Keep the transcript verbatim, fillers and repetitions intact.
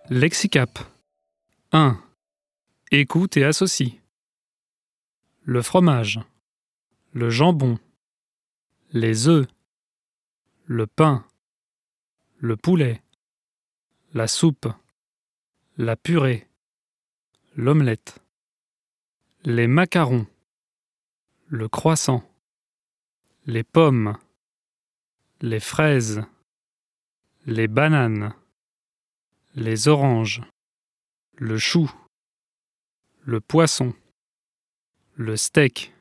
Lexicap. un. Écoute et associe. Le fromage, le jambon, les œufs, le pain, le poulet, la soupe, la purée, l'omelette, les macarons, le croissant, les pommes, les fraises, les bananes, les oranges, le chou, le poisson, le steak,